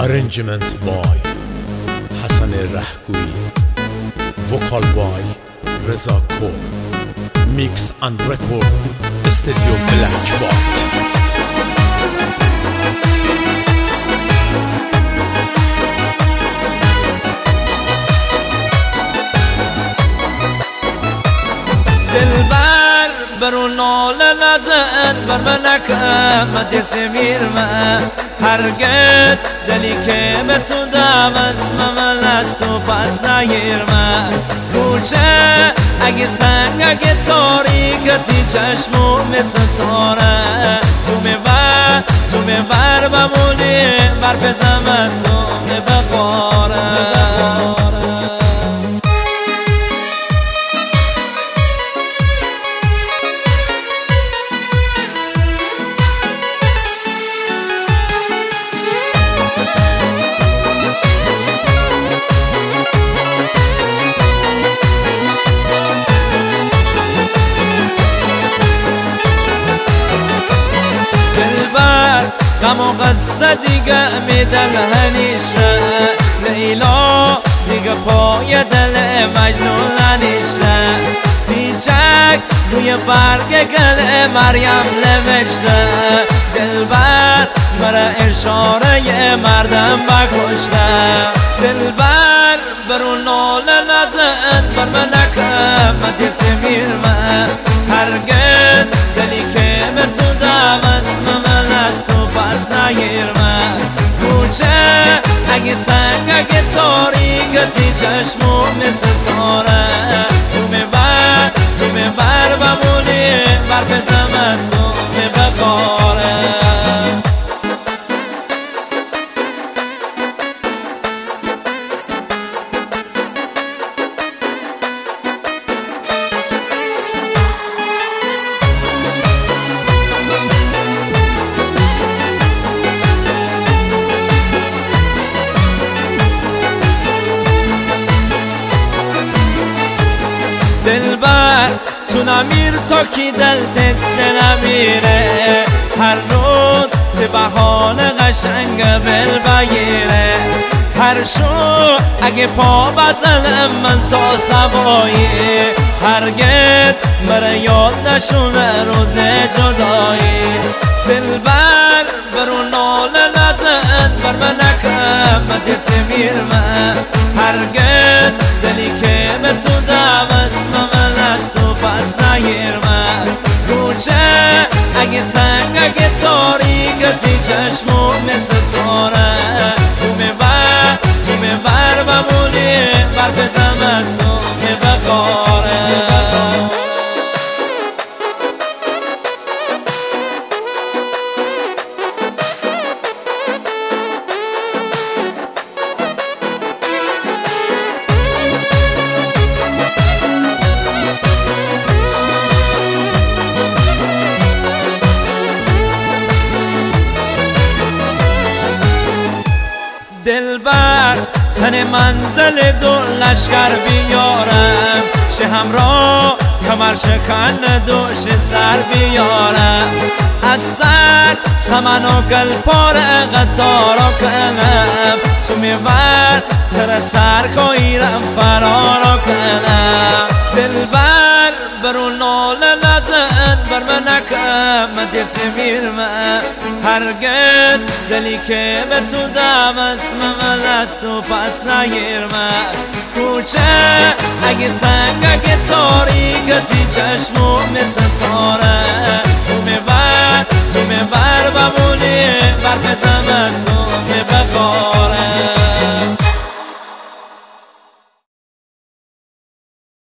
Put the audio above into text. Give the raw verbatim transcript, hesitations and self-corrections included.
Arrangement by Hassan Rahgui, Vocal by Reza Kord, Mix and Record Studio Black White. دلبر برو نال نزن بر منکم مدیس میرمه هرگز دلی که به تو دم اسمم از تو پس نگیرمه کوچه اگه تنگ اگه تاریکتی چشمو مثل تاره تو میبر تو میبر بمونی بر بزم از تو میبقاره غم و قصه دیگه میدل هنیشه لیلا دیگه پای دل مجنون ننیشه پیچک روی برگ گل مریم نوشته دلبر مرا اشاره مردم بکشته دلبر برو نال نزن بر منکم مدیس میرمه هرگز دلی که به تو دم اسمم از تو پس نگیرمه کوچه اگه تنگ اگه تاریکتی چشمو مثل تاره تو میبر تو میبر بمونی بر بزم از تو میبقاره دلبر تو نمیر تا کی دلت نمیره هر روز به بهانه قشنگ بل بگیره هر شو اگه پا بزنم من تا سبایی هرگز مرا یاد نشونه روز جدایی دلبر برو نال نزن بر منکم مدیس میرمه هرگز دلی که به تو دم اسمم از تو پس نگیرمه کوچه اگه تنگ اگه تاریکتی چشمو مثل تاره تو میبر تو میبر بمونی بر بزم از تو میبقاره دلبر تن منزل دو لشکر بیارم شه همراه کمر شکن دوش سر بیارم از سر سمن و گل پاره قطارا کنم تو میبر تر ترک و ایرم فرارا کنم دلبر برو نال نزن بر منکم مدیس میرمه هرگز دلی که به تو دم اسمم از تو پس نگیرمه کوچه اگه تنگ اگه تاریکتی چشمو مثل تاره تو میبر تو میبر بمونی بر بزم از تو